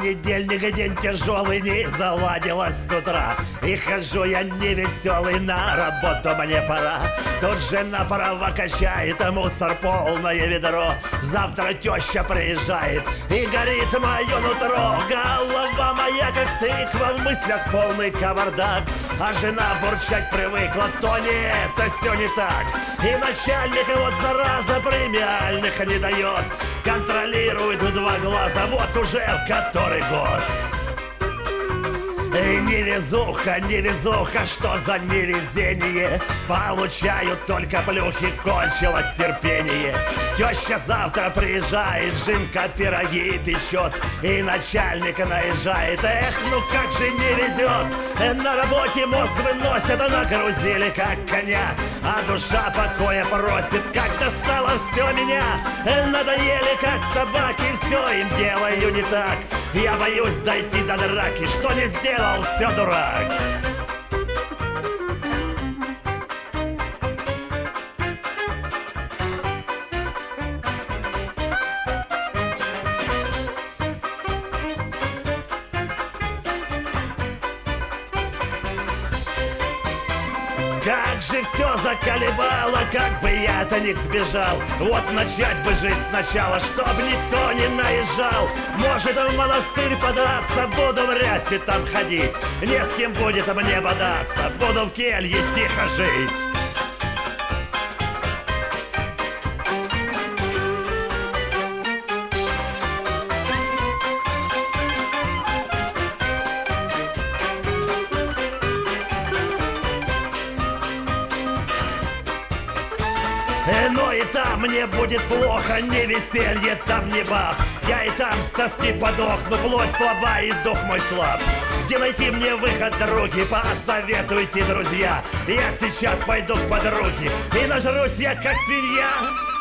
Понедельник день тяжелый, не заладилась с утра. И хожу я невеселый, на работу мне пора. Тут жена права качает, мусор полное ведро. Завтра теща приезжает, и горит мое нутро. Голова моя как тыква, в мыслях полный кавардак. А жена бурчать привыкла, то нет, это все не так. И начальник вот зараза премиальных не дает. Контролирует в два глаза, вот уже в который год. Невезуха, невезуха, что за невезение? Получаю только плюхи, кончилось терпение. Теща завтра приезжает, жинка пироги печет, и начальник наезжает. Эх, ну как же не везет. На работе мозг выносят, нагрузили как коня, а душа покоя просит, как достало все меня. Надоели как собаки, все им делаю не так. Я боюсь дойти до драки, что не сделал, все дурак. Как же все заколебало, как бы я от них сбежал. Вот начать бы жизнь сначала, чтоб никто не наезжал. Может, в монастырь податься, буду в рясе там ходить. Не с кем будет мне бодаться, буду в келье тихо жить. Но и там мне будет плохо, не веселье, там не баб. Я и там с тоски подохну, плоть слаба и дух мой слаб. Где найти мне выход, други, посоветуйте, друзья. Я сейчас пойду к подруге, и нажрусь я как свинья.